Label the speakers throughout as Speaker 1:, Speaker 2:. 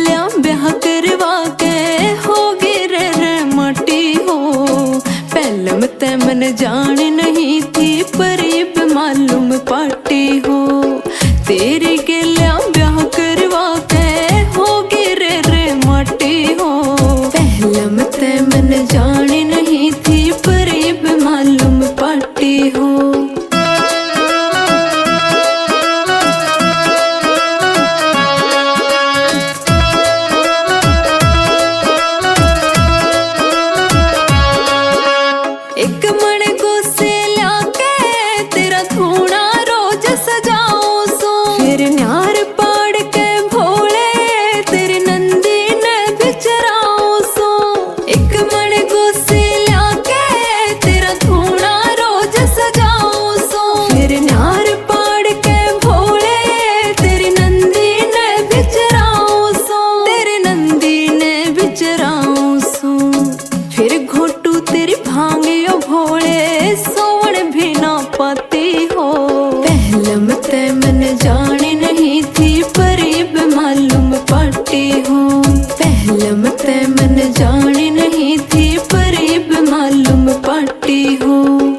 Speaker 1: गेल्या ब्याह करवा के हो गिरे रे माटी हो। पहलम ते मन जान नहीं थी पर अब मालूम पाटी हो। तेरे गेल्या ब्याह करवा के हो गिरे रे माटी हो। पहलम ते मन जान नहीं थी पर अब मालूम पाटी हो। एक मन गुस्से लाके तेरा थूना रोज सजाओ सो। फिर न्यार पाड़ के भोले तेरे नंदी ने बिचराओ सो। एक मन गुस्से लाके तेरा थूना रोज सजाओ सो। फिर न्यार पाड़ के भोले तेरी नंदी ने बिचराओ सो। तेरे नंदी ने बिचराओ सो। फिर घोटू तेरी भांगियो भोले सोवण भी ना पाती हो। पहलम ते मन जान नहीं थी पर अब मालूम पाटी हो। पहलम ते मन जान नहीं थी पर अब मालूम पाटी हो।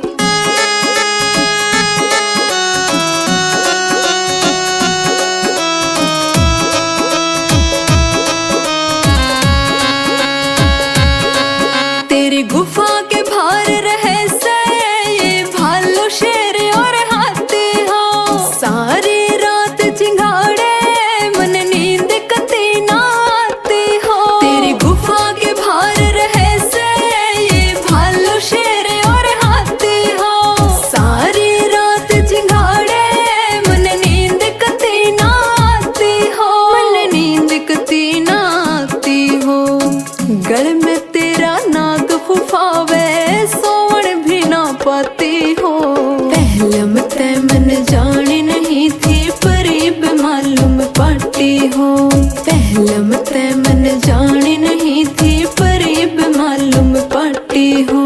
Speaker 1: तेरी गुफा के भार रहे से ये भालू शेर और हाथी हो। सारी रात चिंगाड़े मन नींद कती ना आती हो। तेरी गुफा के भार रहे से ये भालू शेर और हाथी हो। सारी रात चिंगाड़े मन नींद कती ना आती हो। मन नींद कती ना आती हो। गल में तेरा नाग फुफावे सोवण भी ना पाती हो। पहलम ते मन जान नहीं थी पर अब मालूम पाटी हो। पहलम ते मन जान नहीं थी पर अब मालूम पाटी हो।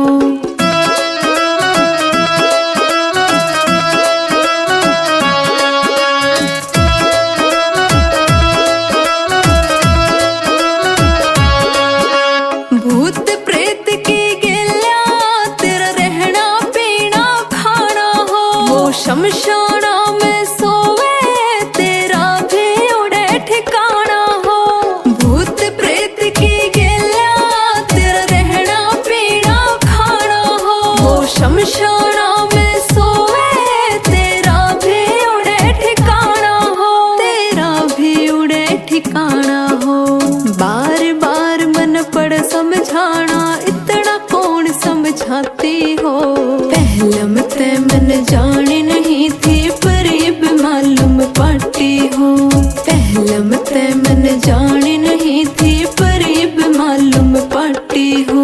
Speaker 1: भूत प्रेत की गेल्या तेरा रहना पीना खाना हो। वो शमशाना में सोवे तेरा भी उड़े ठिकाना हो। भूत प्रेत की गेल्या तेरा रहना पीना खाना हो। वो शमशाना में सोवे तेरा भी उड़े ठिकाना हो। तेरा भी उड़े ठिकाना हो। बार बार मन पड़ समझाना इतना कौन समझाती हो। पहलम ते मन जान नहीं थी पर अब मालूम पाटी हो। पहलम ते मन जान नहीं थी पर अब मालूम पाटी हो।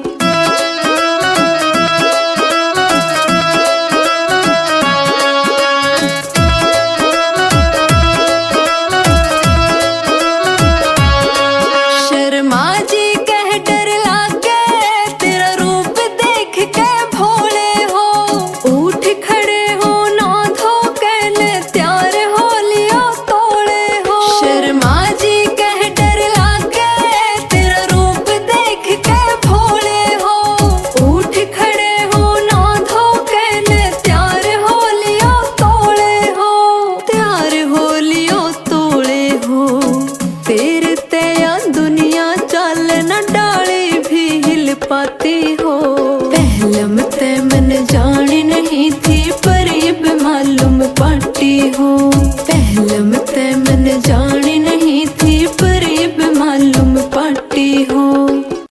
Speaker 1: शर्मा जी कह डर लागे तेरा रूप देख के भोले हो। उठ खड़े हो ना धो कहले त्यार हो लियो तोड़े हो। शर्मा जी कह डर लागे तेरा रूप देख के भोले हो। उठ खड़े हो ना धो कहले त्यार हो लियो तोड़े हो। त्यार हो लियो तोड़े हो। तेरे तया दुनिया चल न डाली भी हिल पाती हो। पहलम ते मन जान नहीं थी पर अब मालूम पाटी हो। पहलम ते मन जान